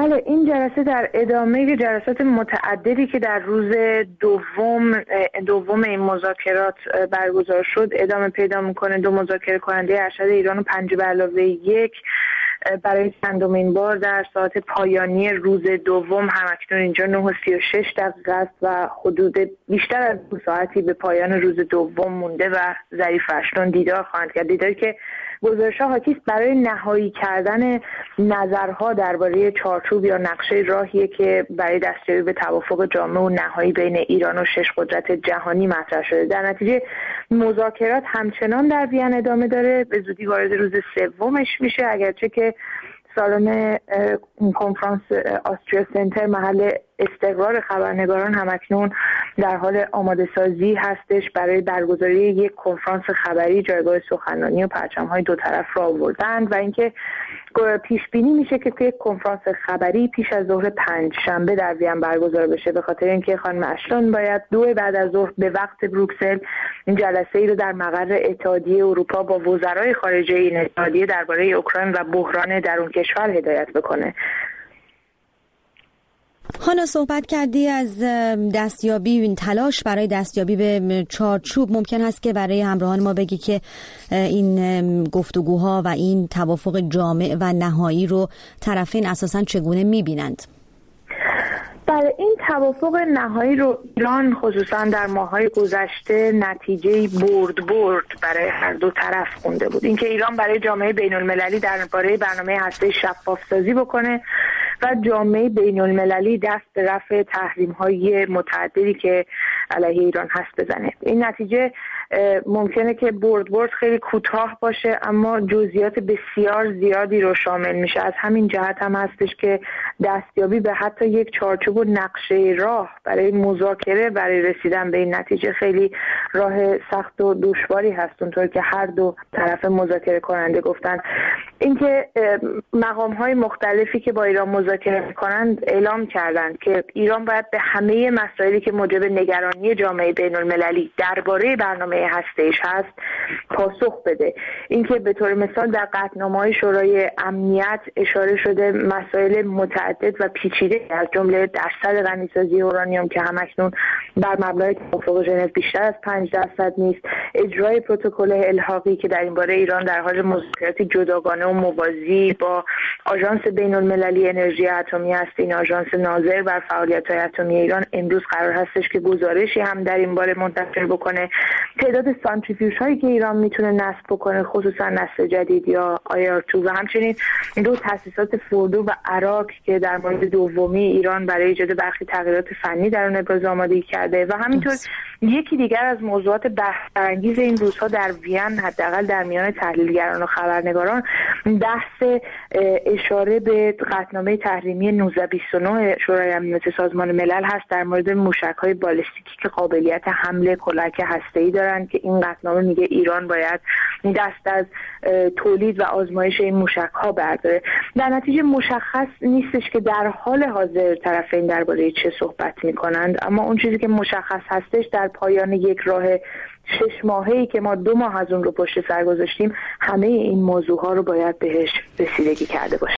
بله، این جلسه در ادامه جلسات متعددی که در روز دوم این مذاکرات برگزار شد ادامه پیدا میکنه. دو مذاکره کننده ارشد ایران و 5+1 برای چندمین بار در ساعت پایانی روز دوم همکنون اینجا 9:36 است و حدود بیشتر از 2 ساعتی به پایان روز دوم مونده و ظریف اشتون دیدار خواهند کرد. دیداری که گزارش‌ها حاکی است برای نهایی کردن نظرها درباره چارچوب یا نقشه راهیه که برای دستیابی به توافق جامع و نهایی بین ایران و 6 قدرت جهانی مطرح شده. در نتیجه مذاکرات همچنان در وین ادامه داره، به زودی وارد روز سومش میشه، اگرچه که سالن کنفرانس آستریا سنتر محل استقرار خبرنگاران همکنون در حال آماده سازی هستش برای برگزاری یک کنفرانس خبری. جایگاه سخنرانی و پرچم‌های دو طرف را آوردند و اینکه پیش بینی میشه که یک کنفرانس خبری پیش از ظهر پنجشنبه در وین برگزار بشه، به خاطر اینکه خانم اشتون باید 2 بعد از ظهر به وقت بروکسل این جلسه ای رو در مقر اتحادیه اروپا با وزرای خارجه این اتحادیه درباره اوکراین و بحران درون کشور هدایت بکنه. هانا، صحبت کردی از دستیابی، این تلاش برای دستیابی به چارچوب. ممکن است که برای همراهان ما بگی که این گفتگوها و این توافق جامع و نهایی رو طرفین اساساً چگونه می‌بینند؟ بله، این توافق نهایی رو ایران خصوصا در ماه‌های گذشته نتیجه برد برای هر دو طرف خونده بود. اینکه ایران برای جامعه بین‌المللی درباره برنامه هسته شفاف سازی بکنه و جامعه بین‌المللی دست به رفع تحریم‌های متعددی که علیه ایران هست بزنه. این نتیجه ممکنه که برد خیلی کوتاه باشه اما جزئیات بسیار زیادی رو شامل میشه. از همین جهت هم هستش که دستیابی به حتی یک چارچوب و نقشه راه برای مذاکره برای رسیدن به این نتیجه خیلی راه سخت و دشواری هست، اونطور که هر دو طرف مذاکره کننده گفتن. اینکه مقام‌های مختلفی که با ایران مذاکره می‌کنند اعلام کردند که ایران باید به همه مسائلی که موجب نگرانی جامعه بین‌المللی درباره برنامه هسته‌ایش هست پاسخ بده. اینکه به طور مثال در قطعنامه‌های شورای امنیت اشاره شده مسائل متعدد و پیچیده از جمله درصد غنیسازی اورانیوم که همکنون بر مبلغ توافق ژنو بیشتر از 5% نیست، اجرای پروتکل الحاقی که در این باره ایران در حال مذاکرات جداگانه و موازی با آژانس بین‌المللی انرژی اتمی است. این آژانس ناظر بر فعالیت‌های اتمی ایران امروز قرار هستش که گزارشی هم در این باره منتشر بکنه. تعداد سانتریفیوژهایی که ایران میتونه نصب بکنه، خصوصا نسل جدید یا IR2، و همچنین 2 تأسیسات فردو و عراق که در مورد دومی ایران برای ایجاد برخی تغییرات فنی در اون ابراز آمادگی کرده. و همینطور یکی دیگر از موضوعات بحث‌برانگیز این روزها در وین، حداقل در میان تحلیلگران و خبرنگاران، بحث اشاره به قطعنامه تحریمی 1929 شورای امنیت سازمان ملل هست در مورد موشک‌های بالستیکی که قابلیت حمل کلک هسته‌ای دارند، که این قطعنامه میگه ایران باید دست از تولید و آزمایش این موشک‌ها برداره. در نتیجه مشخص نیستش که در حال حاضر طرفین درباره چه صحبت می‌کنند، اما اون چیزی که مشخص هستش در پایان یک راه 6 ماهه‌ای که ما 2 ماه از اون رو پشت سر گذاشتیم، همه این موضوع‌ها رو باید بهش رسیدگی کرده باشیم.